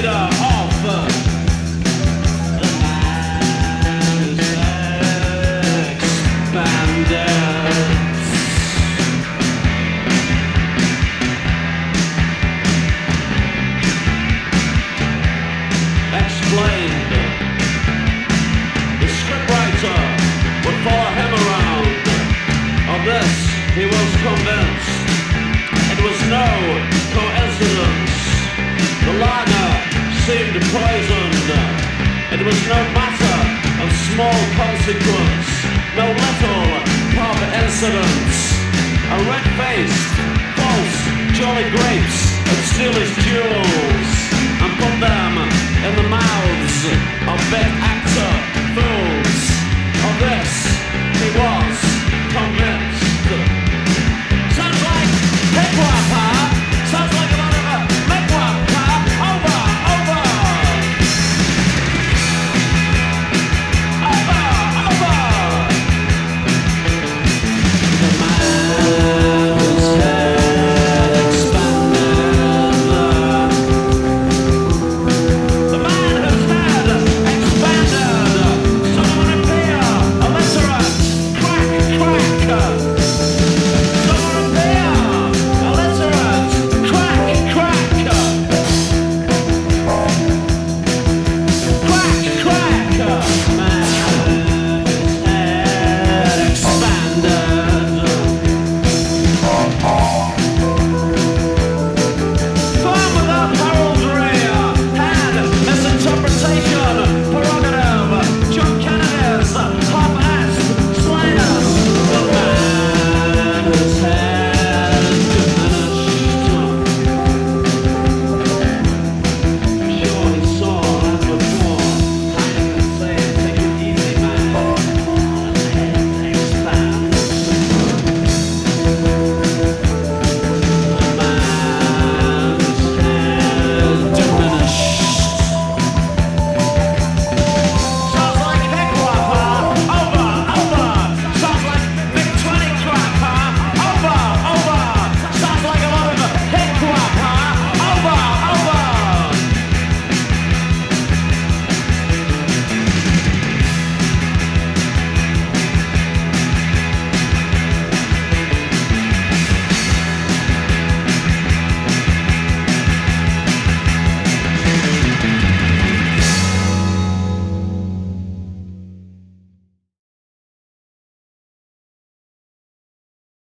later off. The night expanded. Explained. The scriptwriter would follow him around. Of this he was convinced. It was no coincidence. The lager seemed poisoned. It was no matter of small consequence. No little pub incidents. A red-faced, false, jolly grapes would steal his jewels and put them in the mouths of big actors.